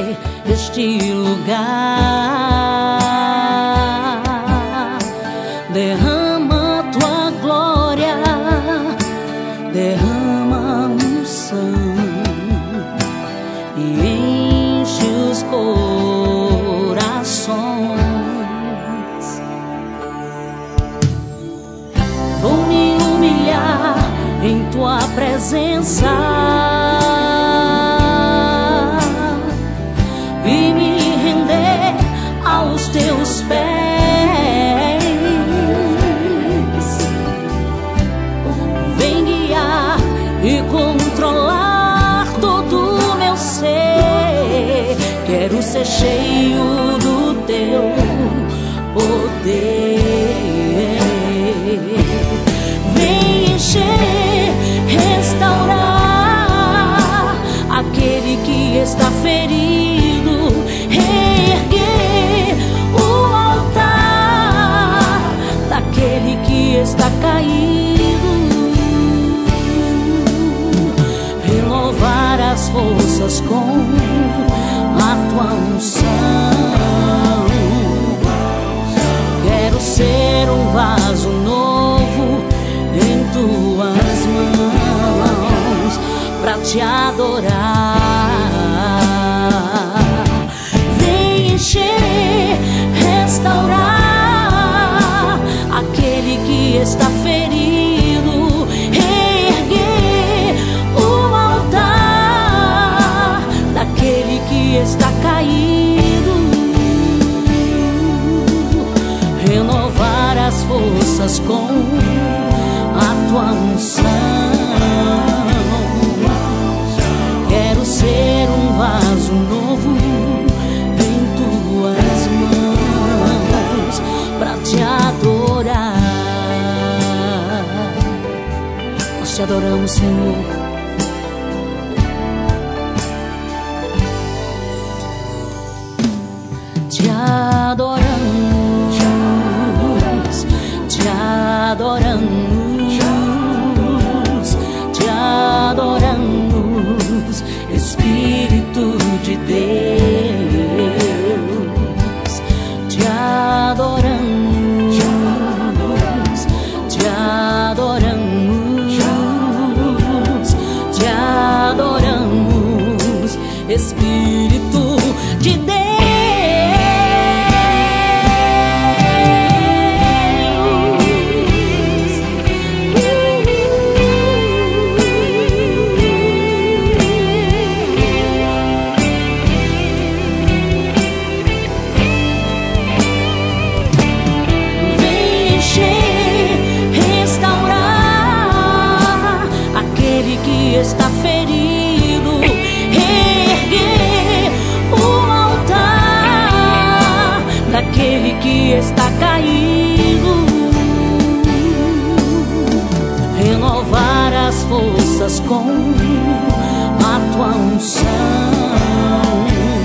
este lugar. Derrama tua glória, derrama unção e enche os corações. Vou me humilhar em tua presença e me render aos teus pés. Vem guiar e controlar todo o meu ser. Quero ser cheio do teu poder. Vem encher, restaurar aquele que está ferido, reerguer o altar daquele que está caído, renovar as forças com a tua unção. Quero ser um vaso novo em tuas mãos pra te adorar. Vem encher, restaurar aquele que está ferido, reerguer o altar daquele que está caído, renovar as forças com a tua unção. Quero ser um vaso novo em tuas mãos pra te adorar. Nós te adoramos, Senhor. Te adoramos, te adoramos, te adoramos, Espírito de Deus. Te adoramos, te adoramos, te adoramos, Espírito de Deus. Está ferido, reerguer o altar daquele que está caído, renovar as forças com a tua unção.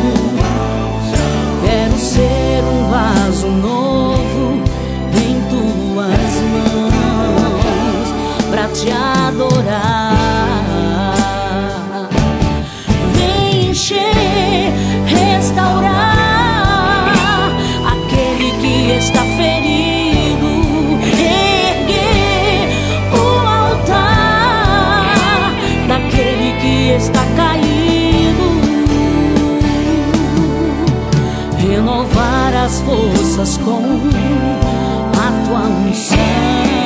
Quero ser um vaso novo em tuas mãos pra te adorar. Restaurar aquele que está ferido, erguer o altar daquele que está caído, renovar as forças com a tua unção.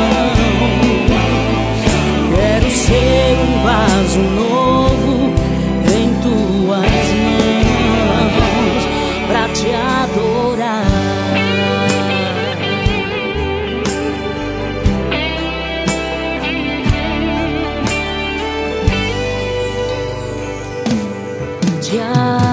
Quero ser um vaso novo em tuas mãos pra te adorar. Te adorar.